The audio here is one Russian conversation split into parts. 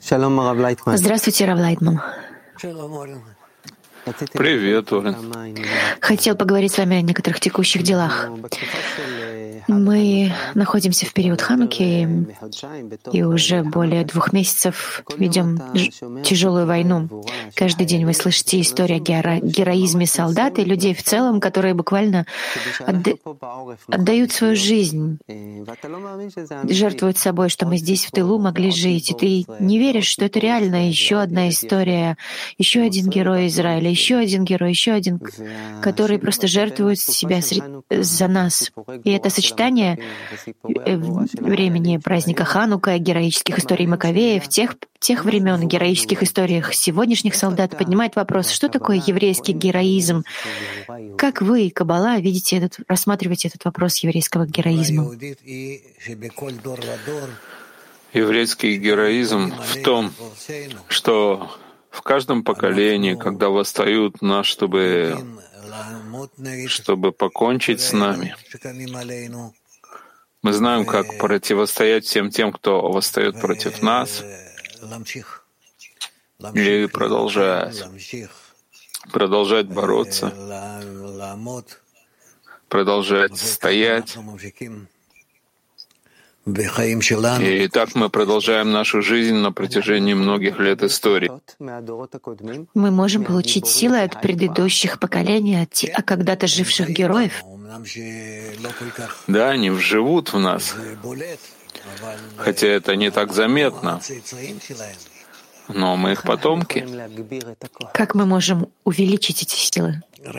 Здравствуйте, Рав Лайтман. Привет, Орен. Хотел поговорить с вами о некоторых текущих делах. Мы находимся в период Хануки и уже более 2 месяцев ведем тяжелую войну. Каждый день вы слышите историю о героизме солдат и людей в целом, которые буквально отдают свою жизнь, жертвуют собой, что мы здесь в тылу могли жить. И ты не веришь, что это реально еще одна история, еще один герой Израиля, еще один герой, еще один, который просто жертвует себя за нас. И это сочетание времени праздника Ханука, героических историй Маковеев, тех времен, героических историях сегодняшних солдат поднимает вопрос, что такое еврейский героизм? Как вы, Каббала, рассматриваете этот вопрос еврейского героизма? Еврейский героизм в том, что в каждом поколении, когда восстают нас, чтобы покончить с нами, мы знаем, как противостоять всем тем, кто восстает против нас, и продолжать бороться, продолжать стоять. И так мы продолжаем нашу жизнь на протяжении многих лет истории. Мы можем получить силы от предыдущих поколений, от когда-то живших героев. Да, они вживут в нас, хотя это не так заметно, но мы их потомки. Как мы можем увеличить эти силы?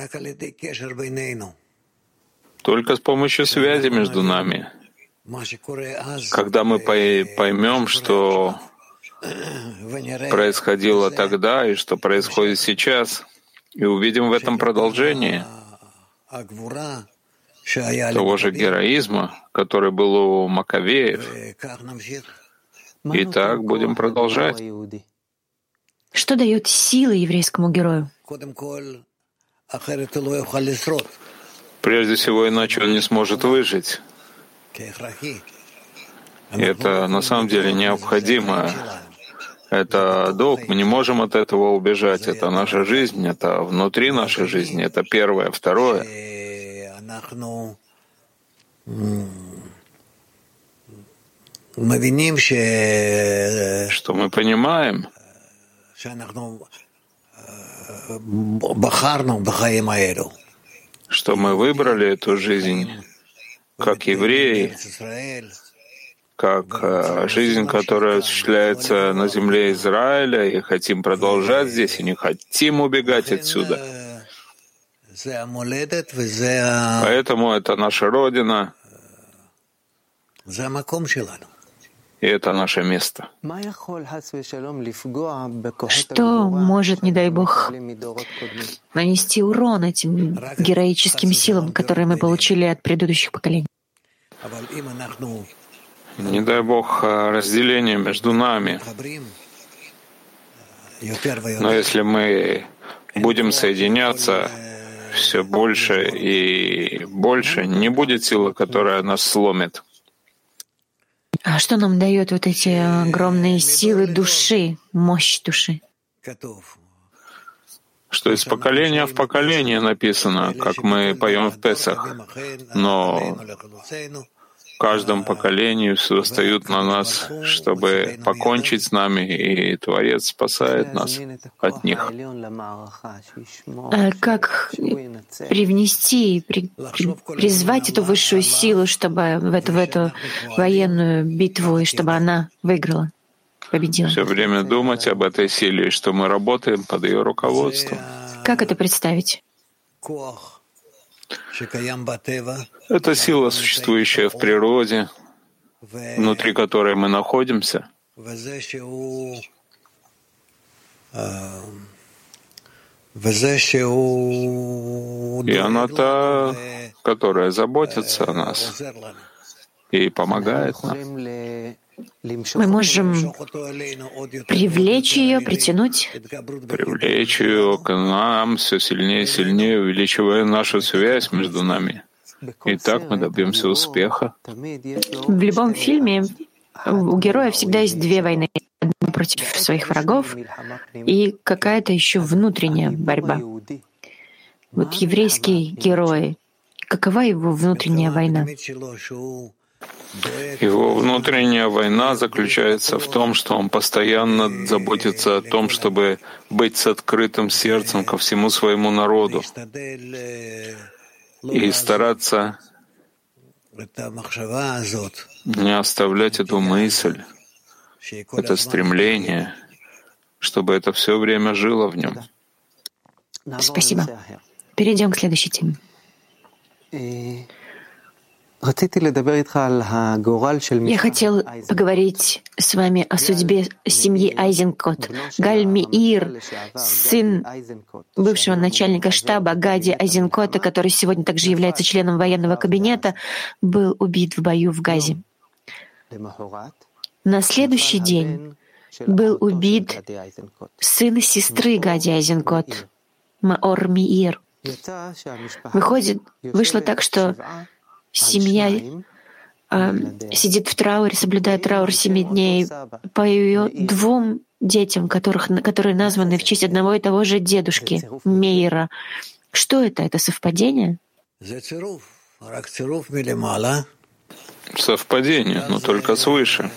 Только с помощью связи между нами. Когда мы поймем, что происходило тогда и что происходит сейчас, и увидим в этом продолжение того же героизма, который был у Маковеев, и так будем продолжать. Что дает силы еврейскому герою? Прежде всего, иначе он не сможет выжить. Это на самом деле необходимо. Это долг, мы не можем от этого убежать. Это наша жизнь, это внутри нашей жизни, это первое. Второе, что мы понимаем, что мы выбрали эту жизнь как евреи, как жизнь, которая осуществляется на земле Израиля, и хотим продолжать здесь, и не хотим убегать отсюда. Поэтому это наша Родина, и это наше место. Что может, не дай Бог, нанести урон этим героическим силам, которые мы получили от предыдущих поколений? Не дай Бог разделение между нами. Но если мы будем соединяться все больше и больше, не будет силы, которая нас сломит. А что нам дает вот эти огромные силы души, мощь души? Что из поколения в поколение написано, как мы поем в Песах. Но в каждом поколении все встают на нас, чтобы покончить с нами, и Творец спасает нас от них. Как привнести, призвать эту высшую силу, чтобы в эту военную битву, и чтобы она выиграла, победила? Все время думать об этой силе, что мы работаем под ее руководством. Как это представить? Это сила, существующая в природе, внутри которой мы находимся. И она та, которая заботится о нас и помогает нам. Мы можем привлечь ее, притянуть. Привлечь ее к нам все сильнее и сильнее, увеличивая нашу связь между нами. И так мы добьемся успеха. В любом фильме у героя всегда есть 2 войны. Одна против своих врагов, и какая-то еще внутренняя борьба. Вот еврейский герой, какова его внутренняя война? Его внутренняя война заключается в том, что он постоянно заботится о том, чтобы быть с открытым сердцем ко всему своему народу и стараться не оставлять эту мысль, это стремление, чтобы это все время жило в нем. Спасибо. Перейдем к следующей теме. Я хотел поговорить с вами о судьбе семьи Айзенкот. Галь Меир, сын бывшего начальника штаба Гади Айзенкота, который сегодня также является членом военного кабинета, был убит в бою в Газе. На следующий день был убит сын сестры Гади Айзенкот, Маор Меир. Вышло так, что семья сидит в трауре, соблюдает траур 7 дней по ее 2 детям, которые названы в честь одного и того же дедушки Меира. Что это? Это совпадение? Совпадение, но только свыше.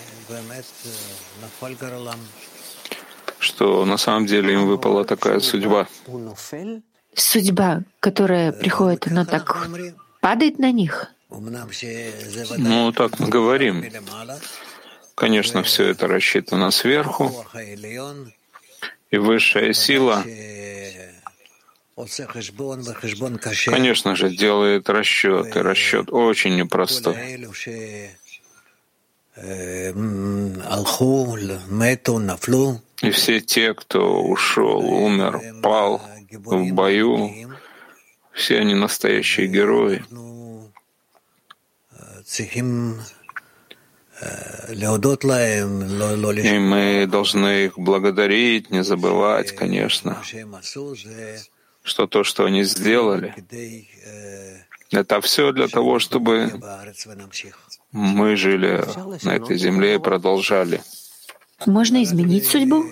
Что на самом деле им выпала такая судьба. Судьба, которая приходит, она так падает на них. Ну, так мы говорим. Конечно, все это рассчитано сверху, и высшая сила, конечно же, делает расчет, и расчет очень непростой. И все те, кто ушел, умер, пал в бою, все они настоящие герои. И мы должны их благодарить, не забывать, конечно, что то, что они сделали, это все для того, чтобы мы жили на этой земле и продолжали. Можно изменить судьбу?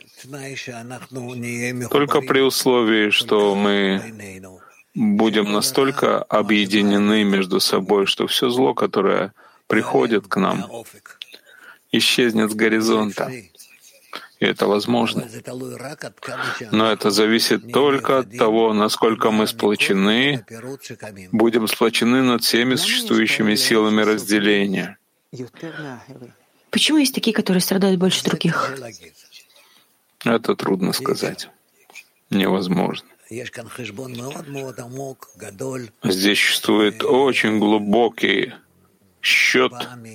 Только при условии, что мы будем настолько объединены между собой, что все зло, которое приходит к нам, исчезнет с горизонта. И это возможно. Но это зависит только от того, насколько мы сплочены, будем сплочены над всеми существующими силами разделения. Почему есть такие, которые страдают больше других? Это трудно сказать. Невозможно. Здесь существует очень глубокий счет,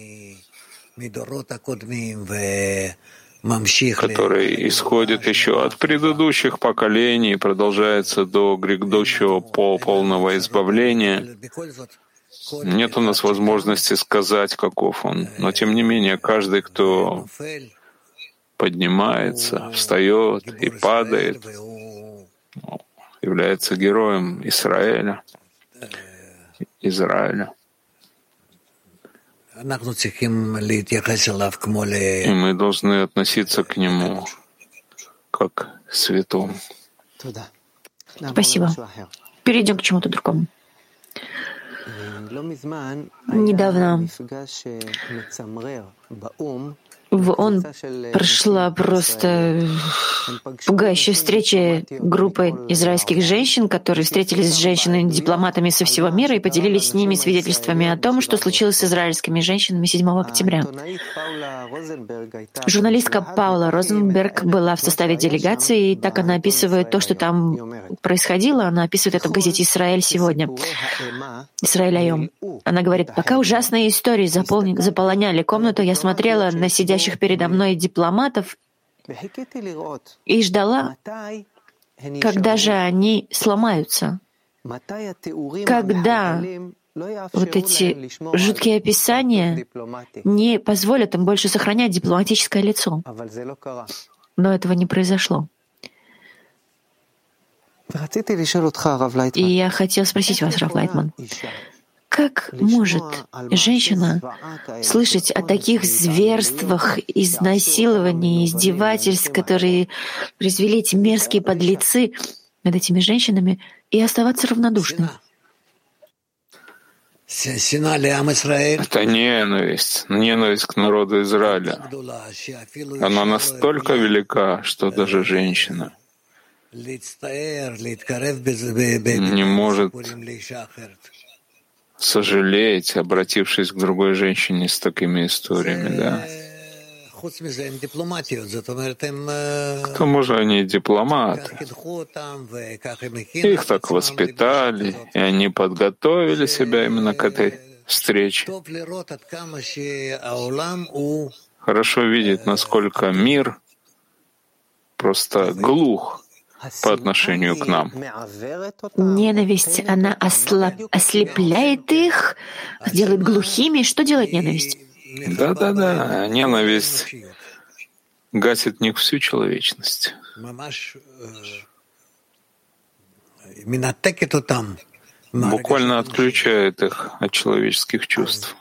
который исходит еще от предыдущих поколений и продолжается до грядущего полного избавления. Нет у нас возможности сказать, каков он, но тем не менее каждый, кто поднимается, встает и падает, является героем Израиля. И мы должны относиться к нему как к святому. Спасибо. Перейдем к чему-то другому. Недавно в ООН прошла просто пугающая встреча группы израильских женщин, которые встретились с женщинами-дипломатами со всего мира и поделились с ними свидетельствами о том, что случилось с израильскими женщинами 7 октября. Журналистка Паула Розенберг была в составе делегации, и так она описывает то, что там происходило. Она описывает это в газете «Израиль сегодня», «Израиль Айом». Она говорит: «Пока ужасные истории заполоняли комнату, я смотрела на сидящих передо мной дипломатов и ждала, когда же они сломаются, когда вот эти жуткие описания не позволят им больше сохранять дипломатическое лицо». Но этого не произошло. И я хотел спросить вас, Рав Лайтман, Как может женщина слышать о таких зверствах, изнасилований, издевательств, которые произвели эти мерзкие подлецы над этими женщинами, и оставаться равнодушной? Это ненависть к народу Израиля. Она настолько велика, что даже женщина не может сожалеть, обратившись к другой женщине с такими историями, да? К тому же они дипломаты. Их так воспитали, и они подготовили себя именно к этой встрече. Хорошо видеть, насколько мир просто глух по отношению к нам. Ненависть, она ослепляет их, делает глухими. Что делает ненависть? Да. Ненависть гасит в них всю человечность. Буквально отключает их от человеческих чувств.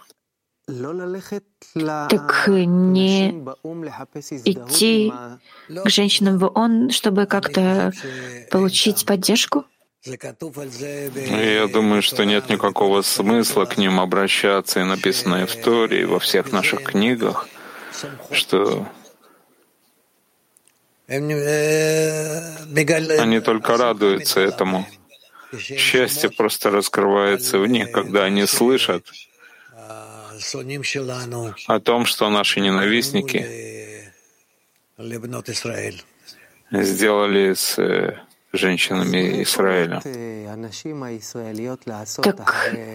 Так не идти к женщинам в ООН, чтобы как-то получить поддержку? Я думаю, что нет никакого смысла к ним обращаться, и написано в Торе, и во всех наших книгах, что они только радуются этому. Счастье просто раскрывается в них, когда они слышат о том, что наши ненавистники сделали с женщинами Израиля. Так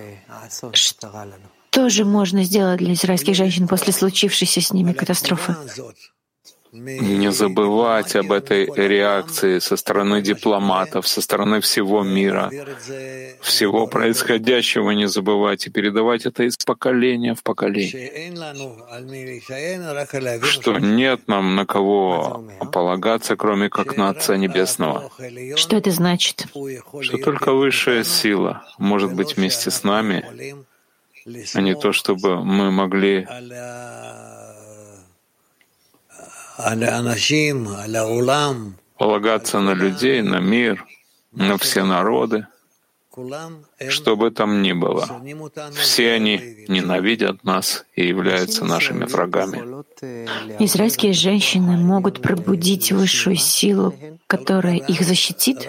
что же можно сделать для израильских женщин после случившейся с ними катастрофы? Не забывать об этой реакции со стороны дипломатов, со стороны всего мира, всего происходящего не забывать и передавать это из поколения в поколение. Что нет нам на кого полагаться, кроме как на Отца Небесного. Что это значит? Что только высшая сила может быть вместе с нами, а не то, чтобы мы могли полагаться на людей, на мир, на все народы, что бы там ни было. Все они ненавидят нас и являются нашими врагами. Израильские женщины могут пробудить высшую силу, которая их защитит?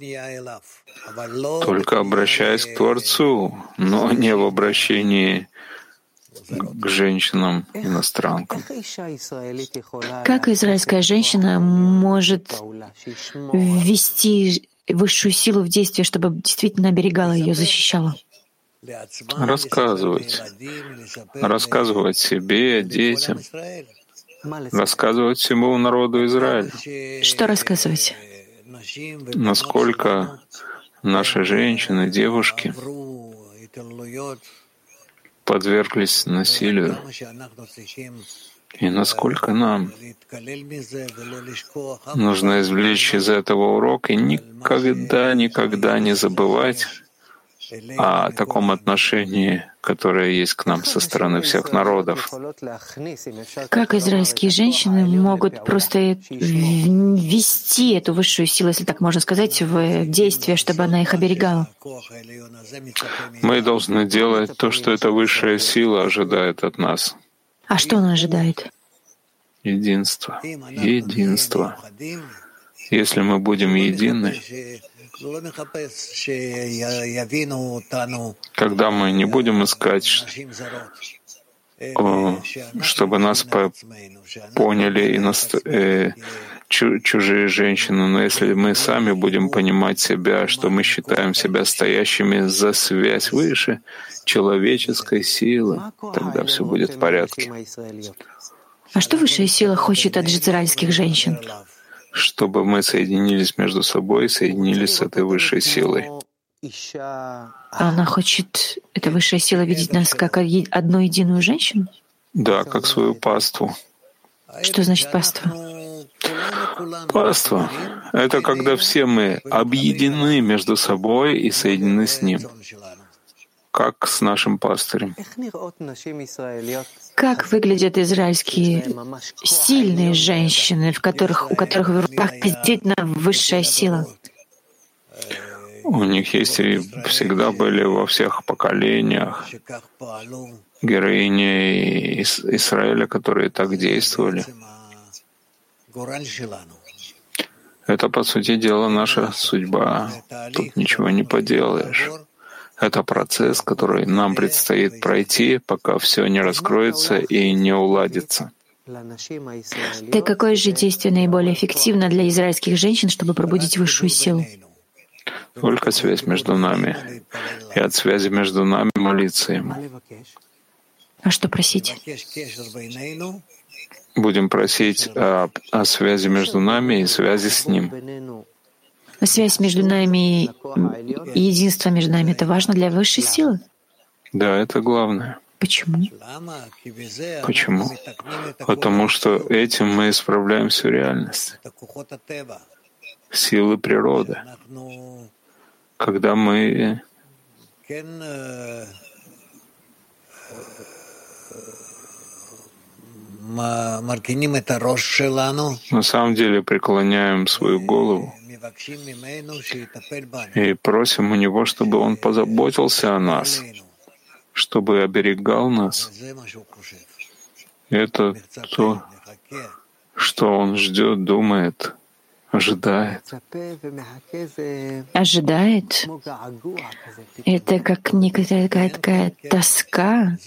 Только обращаясь к Творцу, но не в обращении к женщинам-иностранкам. Как израильская женщина может ввести высшую силу в действие, чтобы действительно оберегала ее, защищала? Рассказывать себе, детям, рассказывать всему народу Израиля. Что рассказывать? Насколько наши женщины, девушки подверглись насилию, и насколько нам нужно извлечь из этого урок и никогда не забывать о таком отношении, которое есть к нам со стороны всех народов. Как израильские женщины могут просто ввести эту высшую силу, если так можно сказать, в действие, чтобы она их оберегала? Мы должны делать то, что эта высшая сила ожидает от нас. А что она ожидает? Единство. Если мы будем едины, когда мы не будем искать, чтобы нас поняли чужие женщины, но если мы сами будем понимать себя, что мы считаем себя стоящими за связь выше человеческой силы, тогда все будет в порядке. А что высшая сила хочет от израильских женщин? Чтобы мы соединились между собой, соединились с этой высшей силой. Она хочет, эта высшая сила, видеть нас как одну единую женщину? Да, как свою паству. Что значит паства? Паства — это когда все мы объединены между собой и соединены с Ним. как с нашим пастырем. Как выглядят израильские сильные женщины, у которых в руках действительно высшая сила? У них есть и всегда были во всех поколениях героини Израиля, которые так действовали. Это, по сути дела, наша судьба. Тут ничего не поделаешь. Это процесс, который нам предстоит пройти, пока все не раскроется и не уладится. Так какое же действие наиболее эффективно для израильских женщин, чтобы пробудить высшую силу? Только связь между нами. И от связи между нами молиться Ему. А что просить? Будем просить о связи между нами и связи с Ним. Связь между нами и единство между нами — это важно для высшей силы? Да, это главное. Почему? Почему? Потому что этим мы исправляем всю реальность. Силы природы. Когда мы на самом деле преклоняем свою голову и просим у Него, чтобы Он позаботился о нас, чтобы оберегал нас. Это то, что Он ждет, думает, ожидает. Ожидает? Это как некая такая тоска.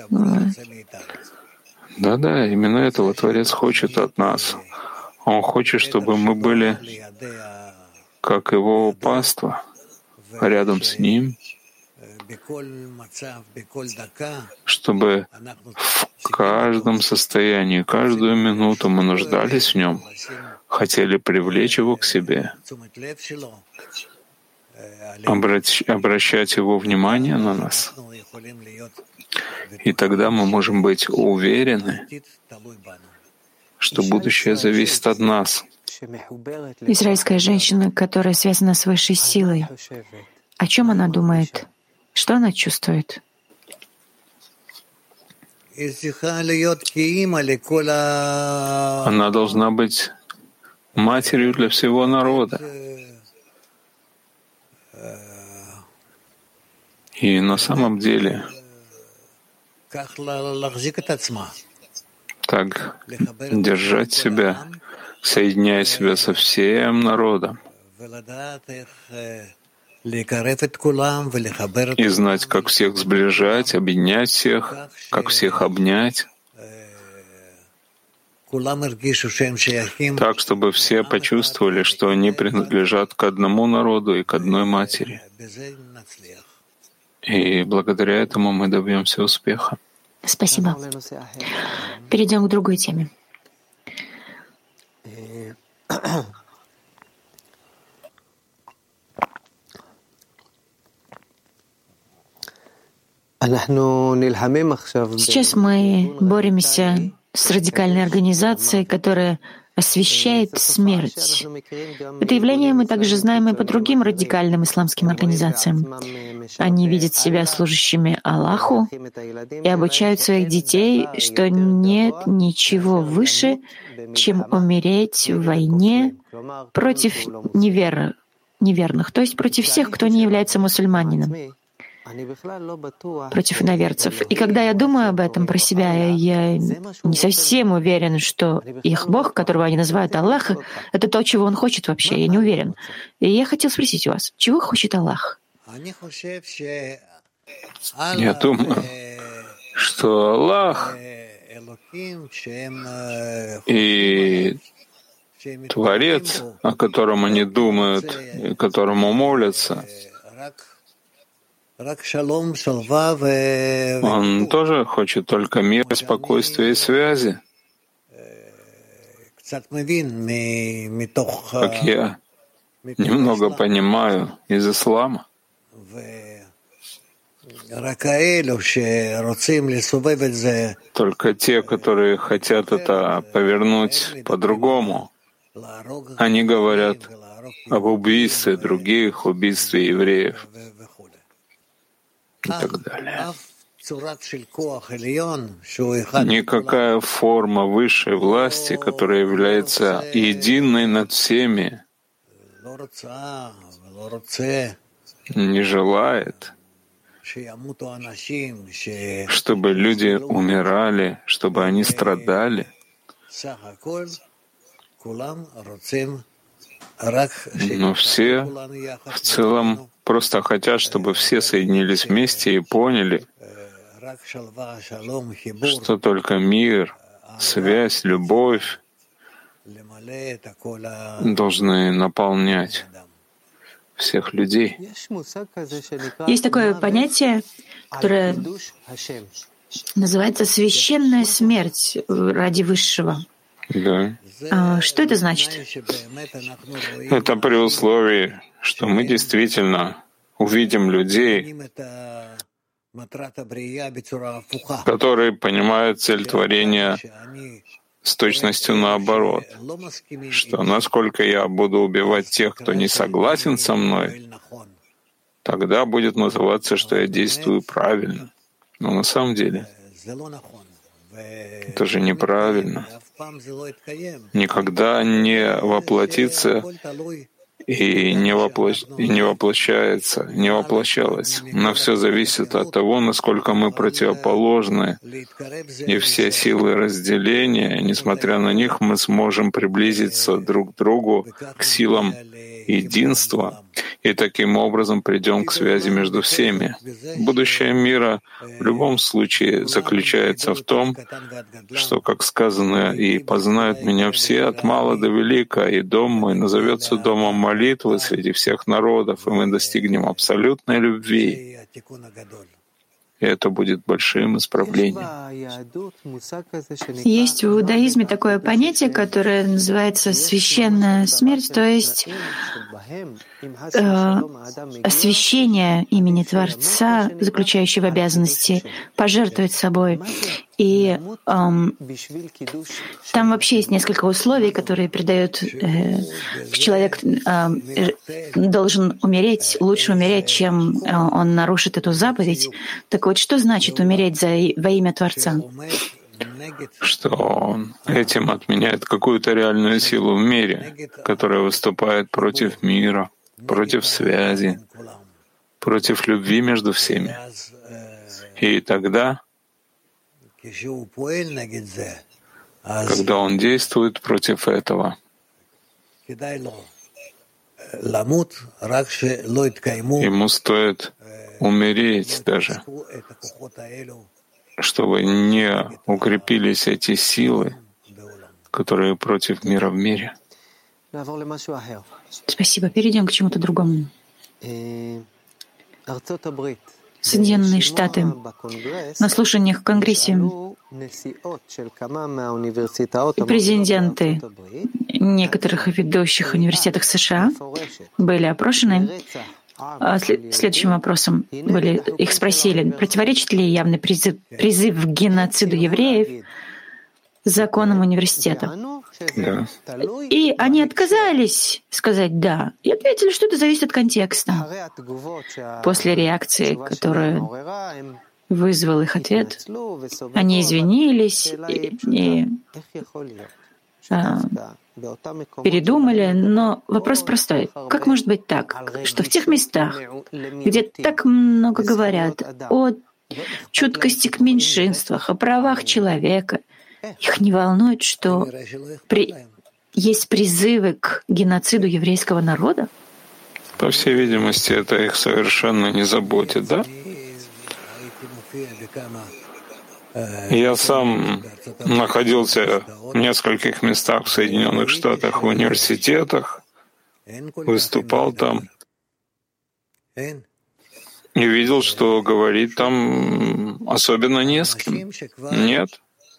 Да, именно этого Творец хочет от нас. Он хочет, чтобы мы были как Его паства, рядом с Ним, чтобы в каждом состоянии, каждую минуту мы нуждались в Нем, хотели привлечь Его к себе, обращать Его внимание на нас. И тогда мы можем быть уверены, что будущее зависит от нас. Израильская женщина, которая связана с высшей силой, о чем она думает? Что она чувствует? Она должна быть матерью для всего народа. И на самом деле так держать себя, соединяя себя со всем народом, и знать, как всех сближать, объединять всех, как всех обнять, так, чтобы все почувствовали, что они принадлежат к одному народу и к одной матери. И благодаря этому мы добьемся успеха. Спасибо. Перейдем к другой теме. Сейчас мы боремся с радикальной организацией, которая освещает смерть. Это явление мы также знаем и по другим радикальным исламским организациям. Они видят себя служащими Аллаху и обучают своих детей, что нет ничего выше, чем умереть в войне против неверных, то есть против всех, кто не является мусульманином, против иноверцев. И когда я думаю об этом про себя, я не совсем уверен, что их Бог, которого они называют Аллах, это то, чего Он хочет вообще. Я не уверен. И я хотел спросить у вас, чего хочет Аллах? Я думаю, что Аллах и Творец, о котором они думают, и которому молятся, Он тоже хочет только мира, спокойствия и связи. Как я немного понимаю из ислама. Только те, которые хотят это повернуть по-другому, они говорят об убийстве других, убийстве евреев. и так далее. Никакая форма высшей власти, которая является единой над всеми, не желает, чтобы люди умирали, чтобы они страдали. Но все в целом просто хотят, чтобы все соединились вместе и поняли, что только мир, связь, любовь должны наполнять всех людей. Есть такое понятие, которое называется «священная смерть ради высшего». Да. Что это значит? Это при условии, что мы действительно увидим людей, которые понимают цель творения с точностью наоборот, что насколько я буду убивать тех, кто не согласен со мной, тогда будет называться, что я действую правильно. Но на самом деле это же неправильно. Никогда не воплотится и не воплощается, не воплощалось. Но все зависит от того, насколько мы противоположны. И все силы разделения, несмотря на них, мы сможем приблизиться друг к другу, к силам единства, и таким образом придем к связи между всеми. Будущее мира в любом случае заключается в том, что, как сказано, «И познают меня все от мала до велика, и дом мой назовется домом молитвы среди всех народов, и мы достигнем абсолютной любви». И это будет большим исправлением. Есть в иудаизме такое понятие, которое называется «священная смерть», то есть освящение имени Творца, заключающее в обязанности пожертвовать собой. И там вообще есть несколько условий, которые придают человек должен умереть, лучше умереть, чем он нарушит эту заповедь. Так вот, что значит умереть во имя Творца? Что он этим отменяет какую-то реальную силу в мире, которая выступает против мира, против связи, против любви между всеми. И тогда, когда он действует против этого, ему стоит умереть даже, чтобы не укрепились эти силы, которые против мира в мире. Спасибо. Перейдем к чему-то другому. Соединенные Штаты. На слушаниях в Конгрессе президенты некоторых ведущих университетов США были опрошены. Следующим вопросом их спросили, противоречит ли явный призыв к геноциду евреев законам университета. Да. И они отказались сказать «да», и ответили, что это зависит от контекста. После реакции, которую вызвал их ответ, они извинились и передумали, но вопрос простой. Как может быть так, что в тех местах, где так много говорят о чуткости к меньшинствах, о правах человека, их не волнует, что есть призывы к геноциду еврейского народа? По всей видимости, это их совершенно не заботит, да? Я сам находился в нескольких местах в Соединенных Штатах, в университетах, выступал там и видел, что говорить там особенно не с кем. Нет.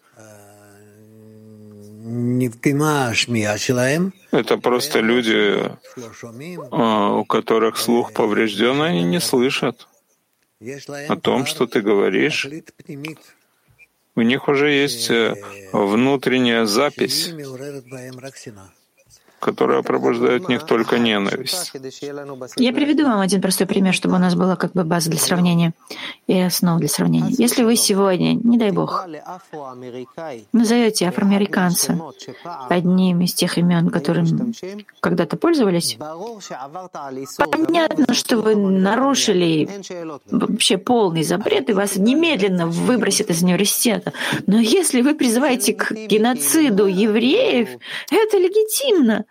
Это просто люди, у которых слух поврежден, они не слышат о том, что ты говоришь. У них уже есть внутренняя запись, которые пробуждают в них только ненависть. Я приведу вам один простой пример, чтобы у нас была как бы база для сравнения и основа для сравнения. Если вы сегодня, не дай Бог, назовете афроамериканца одним из тех имен, которым когда-то пользовались, понятно, что вы нарушили вообще полный запрет, и вас немедленно выбросят из университета. Но если вы призываете к геноциду евреев, это легитимно.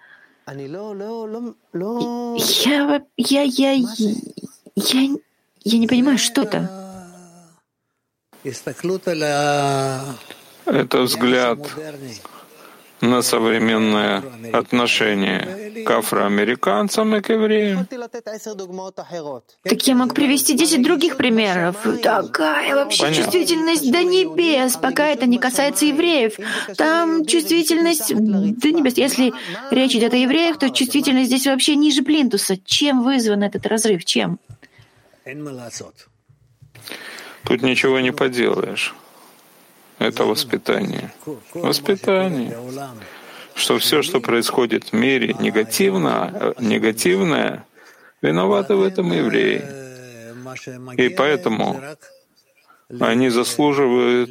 Я не понимаю, что это. Это взгляд на современное отношение к афроамериканцам и к евреям. Так я мог привести 10 других примеров. Такая вообще чувствительность до небес, пока это не касается евреев. Там чувствительность до небес. Если речь идет о евреях, то чувствительность здесь вообще ниже плинтуса. Чем вызван этот разрыв? Чем? Тут ничего не поделаешь. Это воспитание. Воспитание. Что все, что происходит в мире негативное, виноваты в этом евреи. И поэтому они заслуживают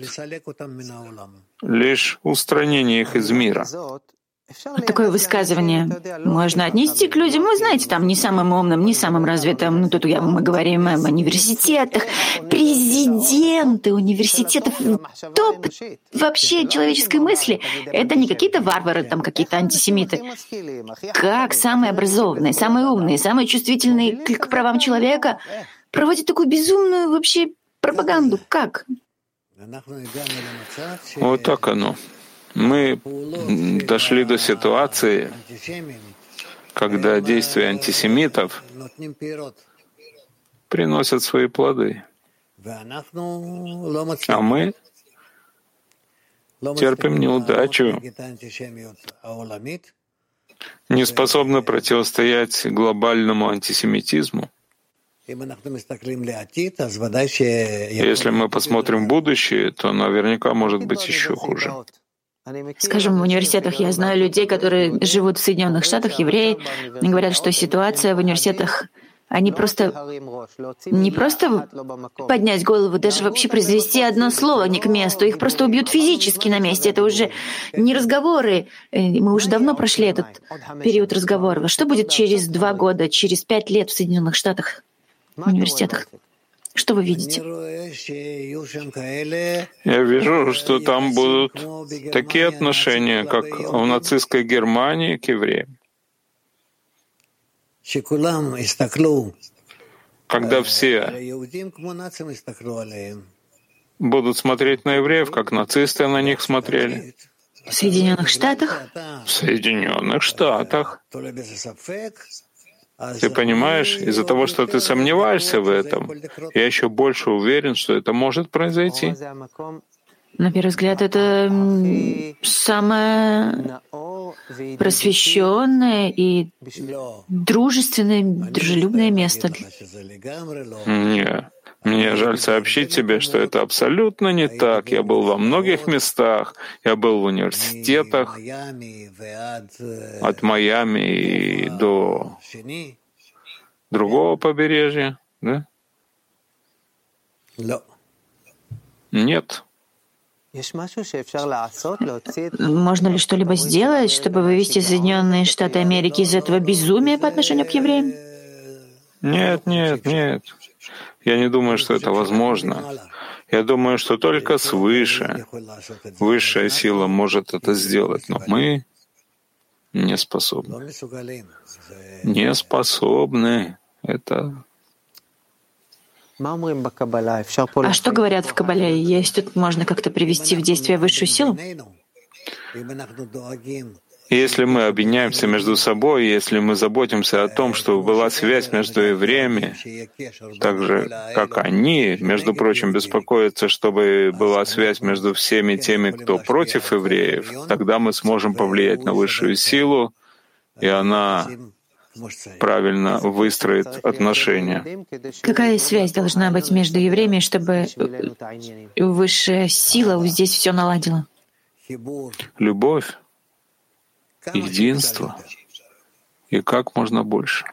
лишь устранения их из мира. Такое высказывание можно отнести к людям, вы знаете, там не самым умным, не самым развитым. Ну, тут мы говорим об университетах, президенты университетов, топ вообще человеческой мысли. Это не какие-то варвары, там какие-то антисемиты. Как самые образованные, самые умные, самые чувствительные к правам человека проводят такую безумную вообще пропаганду? Как? Вот так оно. Мы дошли до ситуации, когда действия антисемитов приносят свои плоды, а мы терпим неудачу, не способны противостоять глобальному антисемитизму. Если мы посмотрим в будущее, то наверняка может быть еще хуже. Скажем, в университетах я знаю людей, которые живут в Соединенных Штатах, евреи, и говорят, что ситуация в университетах, они не просто поднять голову, даже вообще произвести одно слово не к месту, их просто убьют физически на месте. Это уже не разговоры, мы уже давно прошли этот период разговоров. Что будет через 2 года, через 5 лет в Соединенных Штатах, в университетах? Что вы видите? Я вижу, что там будут такие отношения, как в нацистской Германии к евреям. Когда все будут смотреть на евреев, как нацисты на них смотрели. В Соединенных Штатах? В Соединенных Штатах. Ты понимаешь, из-за того, что ты сомневаешься в этом, я еще больше уверен, что это может произойти. На первый взгляд, это самое просвещенное и дружественное, дружелюбное место. Нет. Мне жаль сообщить тебе, что это абсолютно не так. Я был во многих местах, я был в университетах, от Майами и до другого побережья, да? Нет. Можно ли что-либо сделать, чтобы вывести Соединенные Штаты Америки из этого безумия по отношению к евреям? Нет. Я не думаю, что это возможно. Я думаю, что только свыше высшая сила может это сделать, но мы не способны. Не способны. Это... А что говорят в Кабале? Есть тут можно как-то привести в действие высшую силу? Если мы объединяемся между собой, если мы заботимся о том, чтобы была связь между евреями, так же, как они, между прочим, беспокоятся, чтобы была связь между всеми теми, кто против евреев, тогда мы сможем повлиять на высшую силу, и она правильно выстроит отношения. Какая связь должна быть между евреями, чтобы высшая сила здесь все наладила? Любовь, единство. и как можно больше.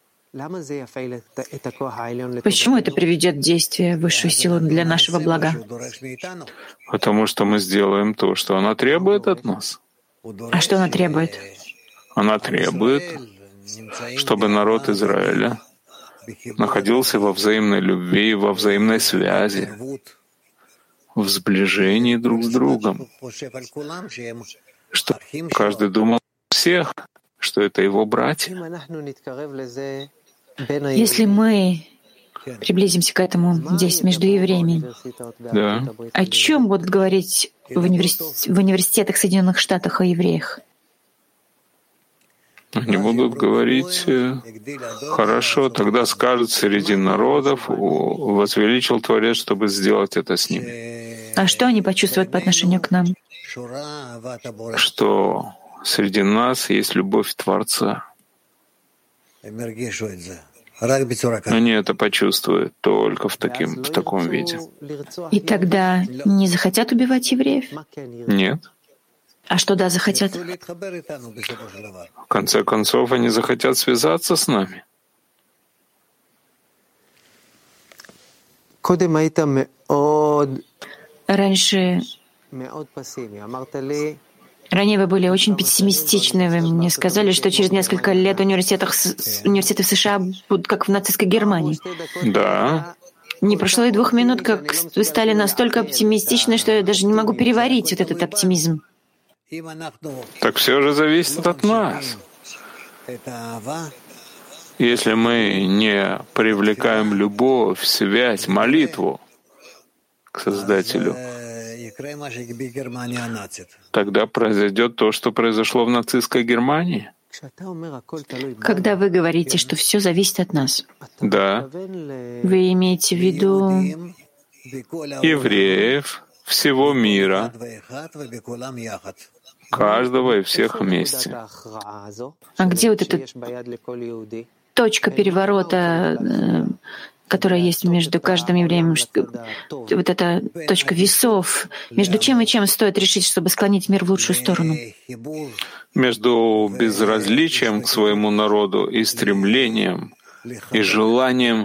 Почему это приведет в действие высшую силу для нашего блага? Потому что мы сделаем то, что она требует от нас. А что она требует? Она требует, чтобы народ Израиля находился во взаимной любви, во взаимной связи, в сближении друг с другом, чтобы каждый думал о всех, что это его братья. Если мы приблизимся к этому здесь, между евреями, Да. о чем будут говорить в университетах Соединенных Штатов о евреях? Они будут говорить: хорошо, тогда скажут среди народов, возвеличил Творец, чтобы сделать это с ними. А что они почувствуют по отношению к нам? Что среди нас есть любовь Творца. Они это почувствуют только в таком виде. И тогда не захотят убивать евреев? Нет. А что да, захотят? В конце концов, они захотят связаться с нами. Ранее вы были очень пессимистичны. Вы мне сказали, что через несколько лет университеты в США будут как в нацистской Германии. Да. Не прошло и 2 минут, как вы стали настолько оптимистичны, что я даже не могу переварить вот этот оптимизм. Так все же зависит от нас. Если мы не привлекаем любовь, связь, молитву к Создателю, тогда произойдет то, что произошло в нацистской Германии. Когда вы говорите, что все зависит от нас, Да. вы имеете в виду Евреев, всего мира, каждого и всех вместе. А где вот эта точка переворота, которая есть между каждым евреем, вот эта точка весов, между чем и чем стоит решить, чтобы склонить мир в лучшую сторону? Между безразличием к своему народу и стремлением и желанием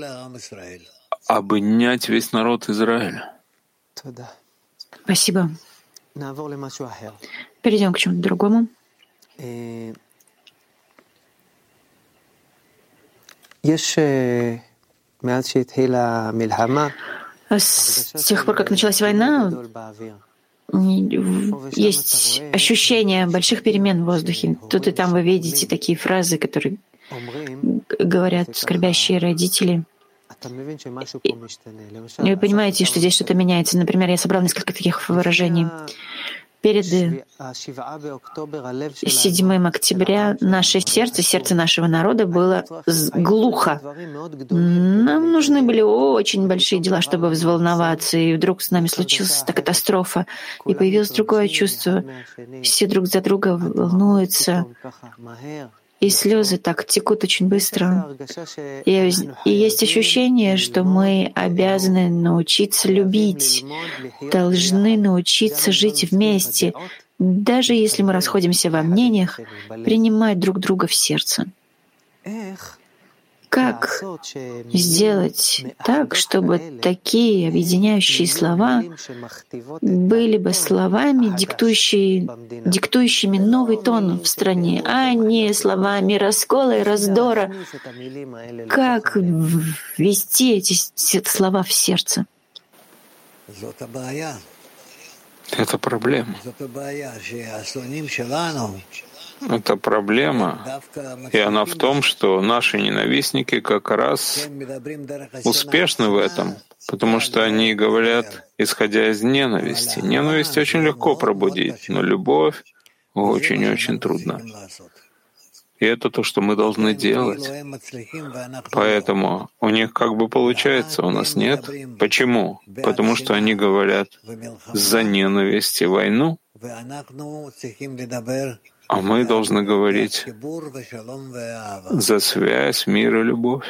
обнять весь народ Израиля. Спасибо. Перейдем к чему-то другому. С тех пор, как началась война, есть ощущение больших перемен в воздухе. Тут и там вы видите такие фразы, которые говорят скорбящие родители. И вы понимаете, что здесь что-то меняется. Например, я собрал несколько таких выражений. Перед 7 октября наше сердце нашего народа было глухо. Нам нужны были очень большие дела, чтобы взволноваться, и вдруг с нами случилась эта катастрофа, и появилось другое чувство. Все друг за друга волнуются, и слезы так текут очень быстро. И есть ощущение, что мы обязаны научиться любить, должны научиться жить вместе, даже если мы расходимся во мнениях, принимать друг друга в сердце. Как сделать так, чтобы такие объединяющие слова были бы словами, диктующими новый тон в стране, а не словами раскола и раздора? Как ввести эти слова в сердце? Это проблема. Это проблема, и она в том, что наши ненавистники как раз успешны в этом, потому что они говорят, исходя из ненависти. Ненависть очень легко пробудить, но любовь очень-очень трудно. И это то, что мы должны делать. Поэтому у них как бы получается, у нас нет. Почему? Потому что они говорят за ненависть и войну, а мы должны говорить за связь, мир и любовь.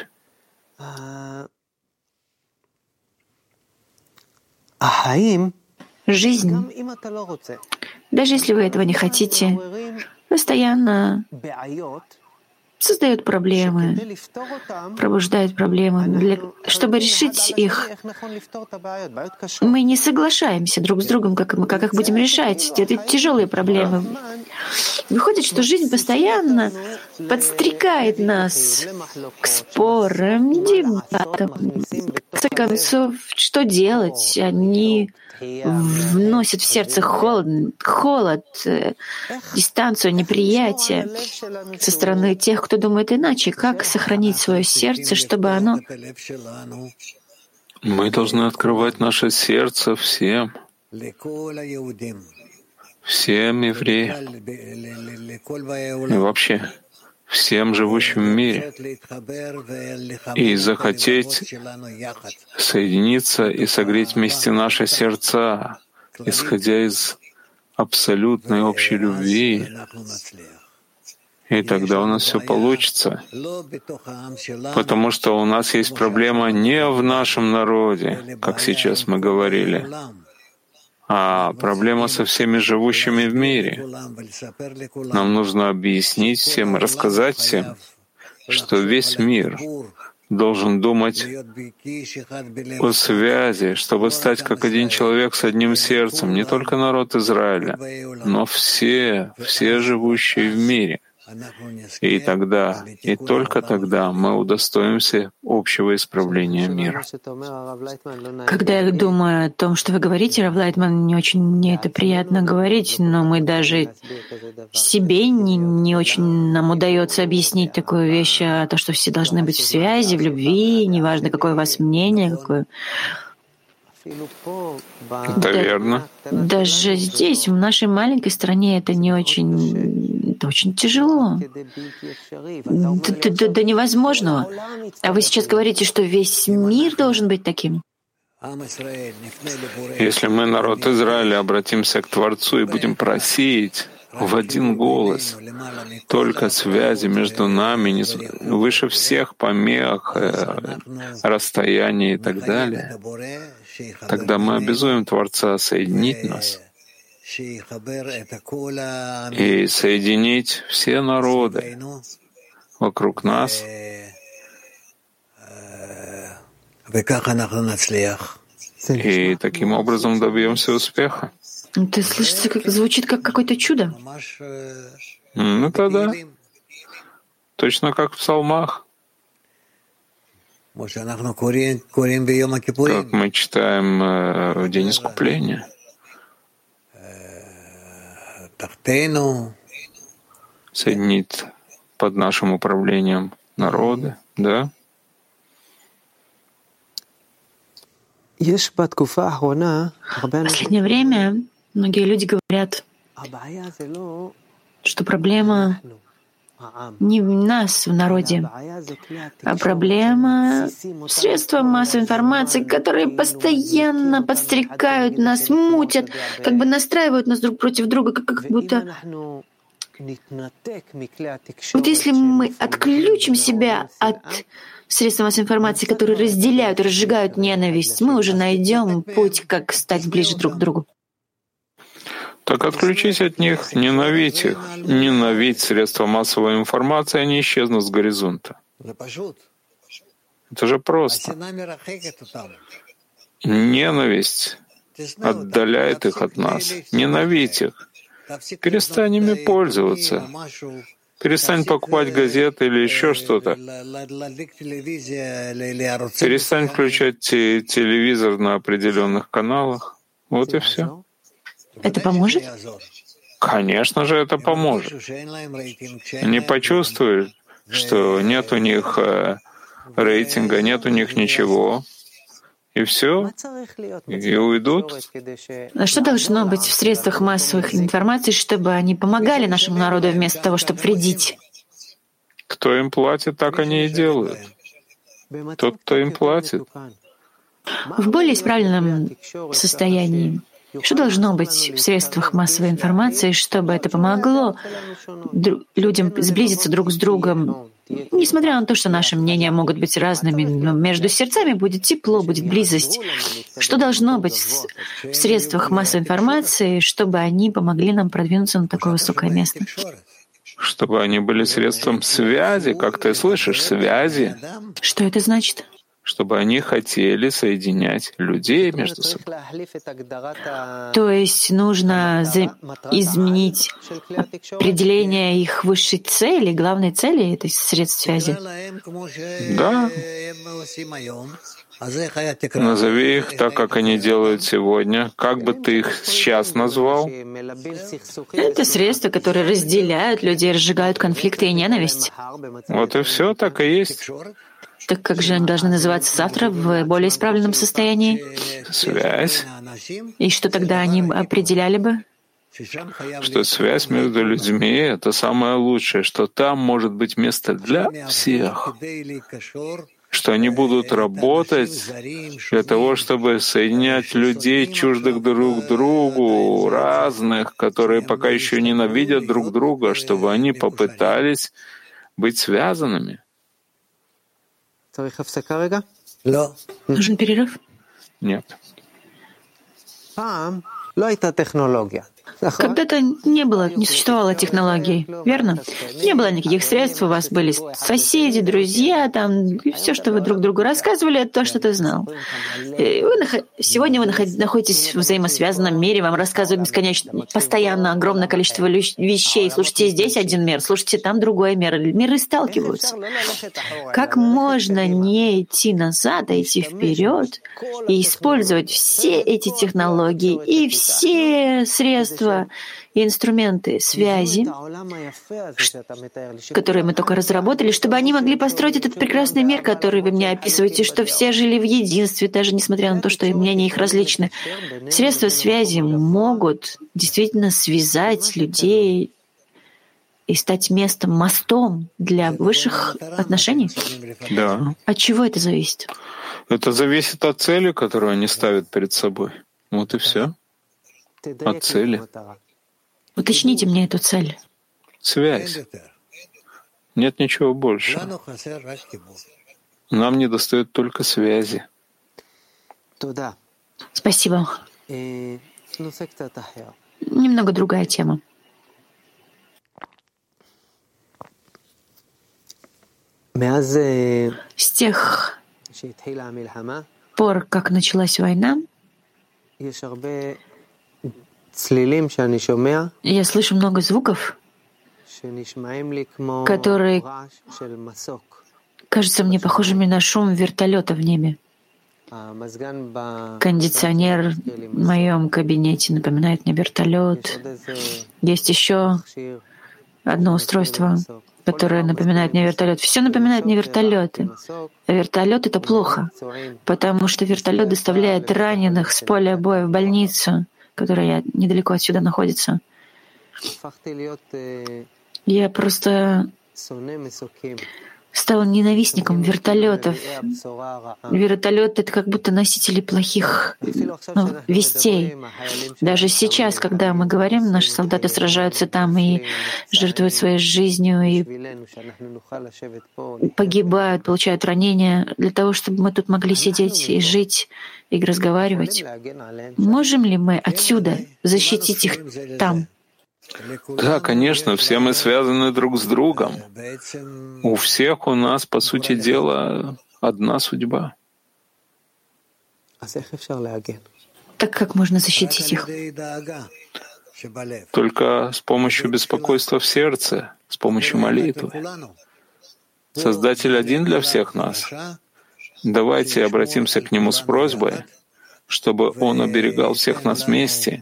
Жизнь, даже если вы этого не хотите, постоянно создает проблемы, пробуждает проблемы. Чтобы решить их, мы не соглашаемся друг с другом, как их будем решать. Это тяжелые проблемы. Выходит, что жизнь постоянно подстрекает нас к спорам, дебатам. В конце концов, что делать? Они вносят в сердце холод, дистанцию, неприятие со стороны тех, кто думает иначе. Как сохранить свое сердце, чтобы оно... Мы должны открывать наше сердце всем евреям и вообще всем живущим в мире, и захотеть соединиться и согреть вместе наши сердца, исходя из абсолютной общей любви. И тогда у нас все получится, потому что у нас есть проблема не в нашем народе, как сейчас мы говорили, а проблема со всеми живущими в мире. Нам нужно объяснить всем и рассказать всем, что весь мир должен думать о связи, чтобы стать как один человек с одним сердцем, не только народ Израиля, но все живущие в мире. И тогда, и только тогда мы удостоимся общего исправления мира. Когда я думаю о том, что вы говорите, Рав Лайтман, мне это приятно говорить, но мы даже себе не очень нам удается объяснить такую вещь, то, что все должны быть в связи, в любви, неважно, какое у вас мнение, какое... Это верно. Даже здесь, в нашей маленькой стране, это очень тяжело. До невозможного. А вы сейчас говорите, что весь мир должен быть таким? Если мы, народ Израиля, обратимся к Творцу и будем просить в один голос только связи между нами, выше всех помех, расстояний и так далее, тогда мы обязуем Творца соединить нас и соединить все народы вокруг нас. И таким образом добьемся успеха. Это слышится, звучит как какое-то чудо. Это да. Точно как в псалмах. Как мы читаем в День Искупления. Соединить под нашим управлением народы, да? В последнее время многие люди говорят, что проблема не в нас, в народе, а проблема в средствах массовой информации, которые постоянно подстрекают нас, мутят, как бы настраивают нас друг против друга, как будто... Вот если мы отключим себя от средств массовой информации, которые разделяют, разжигают ненависть, мы уже найдем путь, как стать ближе друг к другу. Так отключись от них, ненавидь их. Ненавидь средства массовой информации, они исчезнут с горизонта. Это же просто. Ненависть отдаляет их от нас. Ненавидь их. Перестань ими пользоваться. Перестань покупать газеты или еще что-то. Перестань включать телевизор на определенных каналах. Вот и все. Это поможет? Конечно же, это поможет. Они почувствуют, что нет у них рейтинга, нет у них ничего, и все, и уйдут. А что должно быть в средствах массовой информации, чтобы они помогали нашему народу вместо того, чтобы вредить? Кто им платит, так они и делают. Тот, кто им платит. В более исправленном состоянии. Что должно быть в средствах массовой информации, чтобы это помогло людям сблизиться друг с другом, несмотря на то, что наши мнения могут быть разными, но между сердцами будет тепло, будет близость. Что должно быть в средствах массовой информации, чтобы они помогли нам продвинуться на такое высокое место? чтобы они были средством связи, как ты слышишь, связи. Что это значит? Чтобы они хотели соединять людей между собой. То есть нужно изменить определение их высшей цели, главной цели этой средств связи. Да. Назови их так, как они делают сегодня. Как бы ты их сейчас назвал? Это средства, которые разделяют людей, разжигают конфликты и ненависть. Вот и все, так и есть. Так как же они должны называться завтра в более исправленном состоянии? Связь. И что тогда они определяли бы? Что связь между людьми — это самое лучшее, что там может быть место для всех, что они будут работать для того, чтобы соединять людей, чуждых друг другу, разных, которые пока еще ненавидят друг друга, чтобы они попытались быть связанными. Нужен перерыв? Нет. Когда-то не существовало технологий, верно? Не было никаких средств, у вас были соседи, друзья, там, все, что вы друг другу рассказывали, это то, что ты знал. Сегодня вы находитесь в взаимосвязанном мире, вам рассказывают бесконечно, постоянно огромное количество вещей. Слушайте, здесь один мир, слушайте, там другой мир. Миры сталкиваются. Как можно не идти назад, а идти вперед и использовать все эти технологии и все средства, и инструменты связи, которые мы только разработали, чтобы они могли построить этот прекрасный мир, который вы мне описываете, что все жили в единстве, даже несмотря на то, что мнения их различны. Средства связи могут действительно связать людей и стать местом, мостом для высших отношений? Да. От чего это зависит? Это зависит от цели, которую они ставят перед собой. Вот и все. От цели. Уточните мне эту цель. Связь. Нет ничего больше. Нам недостает только связи. Спасибо. Немного другая тема. С тех пор, как началась война, я слышу много звуков, которые кажутся мне похожими на шум вертолета в небе. Кондиционер в моем кабинете напоминает мне вертолет. Есть еще одно устройство, которое напоминает мне вертолет. Все напоминает мне вертолеты. А вертолет — это плохо, потому что вертолет доставляет раненых с поля боя в больницу, которая недалеко отсюда находится. Я просто стал ненавистником вертолетов. Вертолет — это как будто носители плохих вестей. Даже сейчас, когда мы говорим, наши солдаты сражаются там и жертвуют своей жизнью, и погибают, получают ранения, для того, чтобы мы тут могли сидеть и жить, и разговаривать. Можем ли мы отсюда защитить их там? Да, конечно, все мы связаны друг с другом. У всех у нас, по сути дела, одна судьба. Так как можно защитить их? Только с помощью беспокойства в сердце, с помощью молитвы. Создатель один для всех нас. Давайте обратимся к Нему с просьбой, чтобы Он оберегал всех нас вместе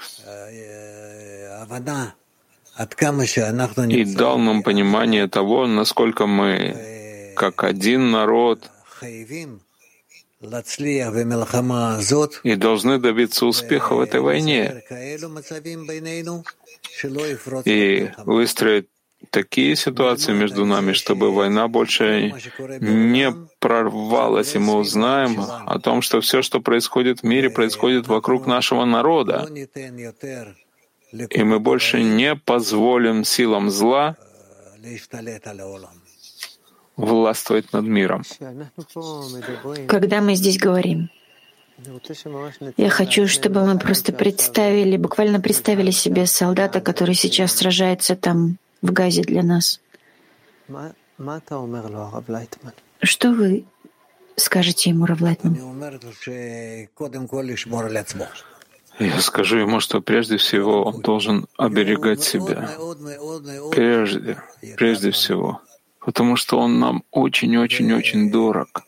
и дал нам понимание того, насколько мы, как один народ, и должны добиться успеха в этой войне и выстроить такие ситуации между нами, чтобы война больше не прорвалась, и мы узнаем о том, что все, что происходит в мире, происходит вокруг нашего народа. И мы больше не позволим силам зла властвовать над миром. Когда мы здесь говорим, я хочу, чтобы мы просто буквально представили себе солдата, который сейчас сражается там в Газе для нас. Что вы скажете ему, Рав Лайтман? Я скажу ему, что прежде всего он должен оберегать себя. Прежде всего. Потому что он нам очень-очень-очень дорог.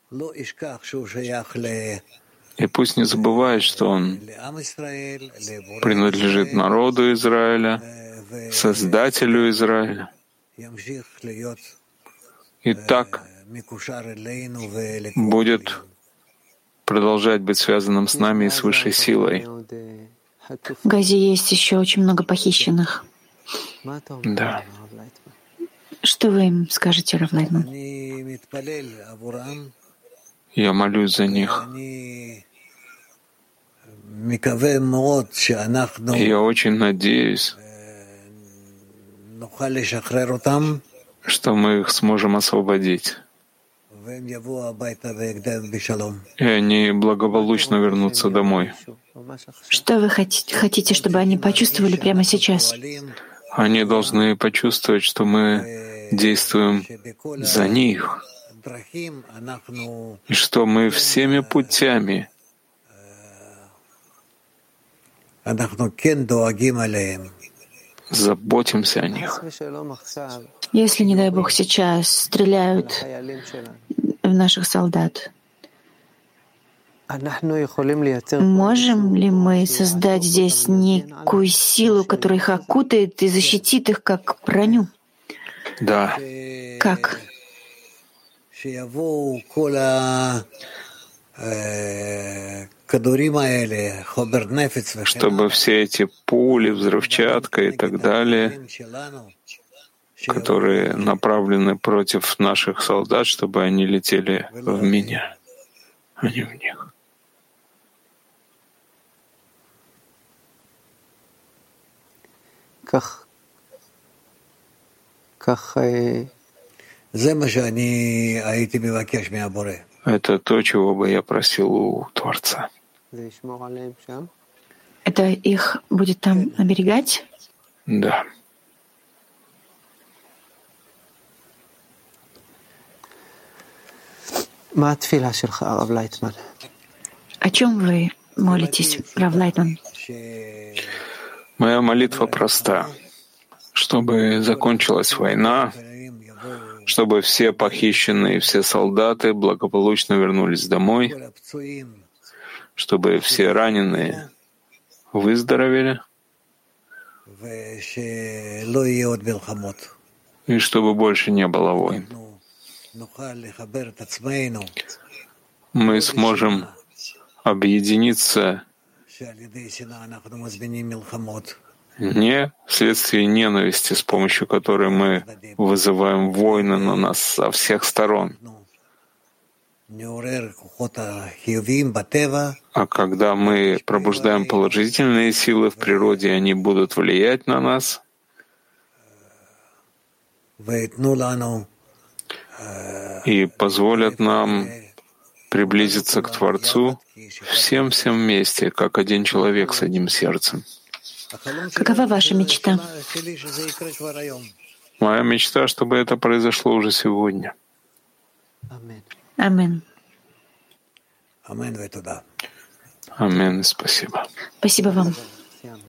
И пусть не забывает, что он принадлежит народу Израиля, Создателю Израиля. И так будет продолжать быть связанным с нами и с высшей силой. В Газе есть еще очень много похищенных. Да. Что вы им скажете, Рав Лайтман? Я молюсь за них. И я очень надеюсь, что мы их сможем освободить. И они благополучно вернутся домой. Что вы хотите, чтобы они почувствовали прямо сейчас? Они должны почувствовать, что мы действуем за них, и что мы всеми путями заботимся о них. Если, не дай Бог, сейчас стреляют в наших солдат, можем ли мы создать здесь некую силу, которая их окутает и защитит их, как броню? Да. Как? Чтобы все эти пули, взрывчатка и так далее, которые направлены против наших солдат, чтобы они летели в меня, а не в них. Это то, чего бы я просил у Творца. Это их будет там оберегать? Да. О чем вы молитесь, Рав Лайтман? Моя молитва проста. Чтобы закончилась война, чтобы все похищенные, все солдаты благополучно вернулись домой, чтобы все раненые выздоровели, и чтобы больше не было войн. Мы сможем объединиться не вследствие ненависти, с помощью которой мы вызываем войны на нас со всех сторон, а когда мы пробуждаем положительные силы в природе, они будут влиять на нас и позволят нам приблизиться к Творцу всем вместе, как один человек с одним сердцем. Какова ваша мечта? Моя мечта, чтобы это произошло уже сегодня. Амин. Амин. Спасибо. Спасибо вам.